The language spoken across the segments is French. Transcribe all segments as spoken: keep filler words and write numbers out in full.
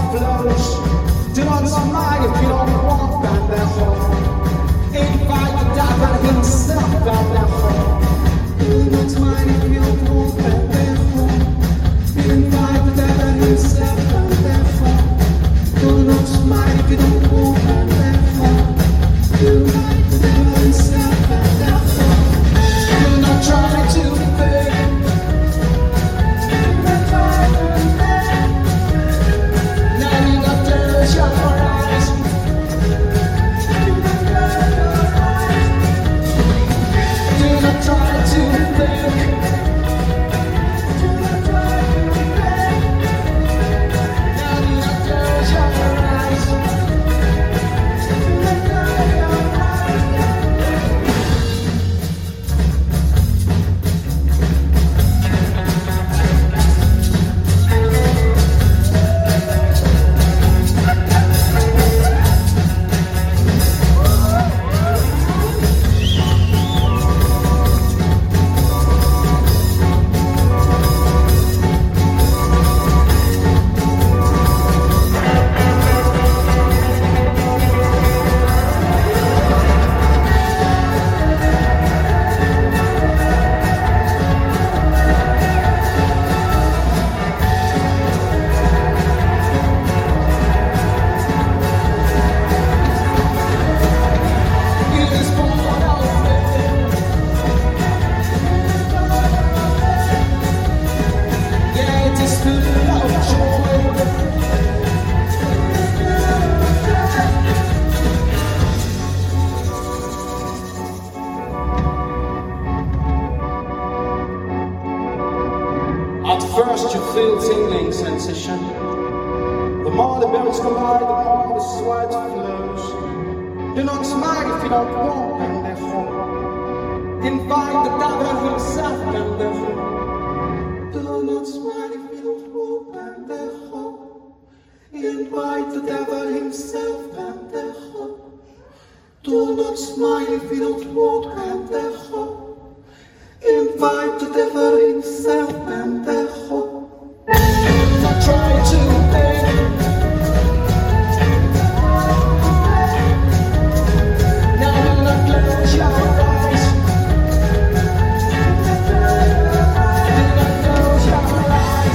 flows. Do not smile if you don't want that therefore. Invite the devil himself down therefore. Do not smile if you don't want that therefore. Invite the devil himself down therefore. Do not smile if you don't want that therefore. Invite the devil himself down therefore. Do not try to fake. At first you feel tingling sensation. The more the bells collide, the more the sweat flows. Do not smile if you don't want, and therefore invite the devil himself, and therefore do not smile if you don't want, and therefore invite the devil himself, and therefore do not smile if you don't want, and therefore invite the devil himself, and therefore not try to think. Now do not close your eyes. Do not close your eyes.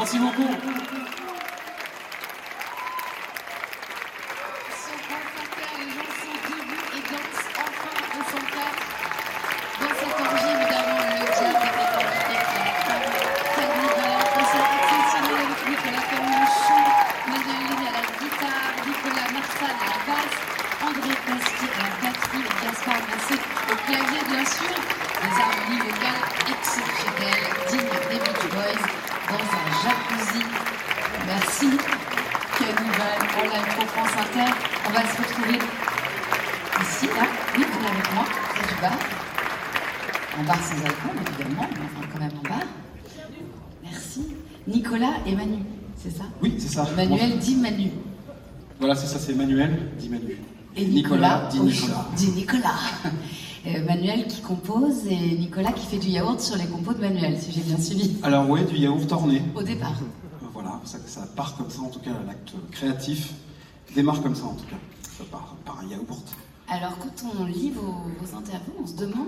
Merci beaucoup. André Pasquier à la batterie et Gaspard Massé au clavier, bien sûr. Des harmonies vocales exceptionnelles, dignes des Beach Boys, dans un jacuzzi. Merci, Cannibal, en live pour France Inter. On va se retrouver ici, là, oui, vous avec moi, près du bar. En bar sans alcool, évidemment, mais enfin quand même en bar. Merci. Nicolas et Manu, c'est ça? Oui, c'est ça. Manuel dit Manu. Voilà, c'est ça, c'est Manuel dit Manu. Et Nicolas, Nicolas dit Nicolas. Dit Nicolas. Euh, Manuel qui compose et Nicolas qui fait du yaourt sur les compos de Manuel, si j'ai bien suivi. Alors oui, du yaourt orné. Au départ. Euh, voilà, ça, ça part comme ça, en tout cas, l'acte créatif démarre comme ça, en tout cas. Ça part par un yaourt. Alors quand on lit vos, vos interviews, on se demande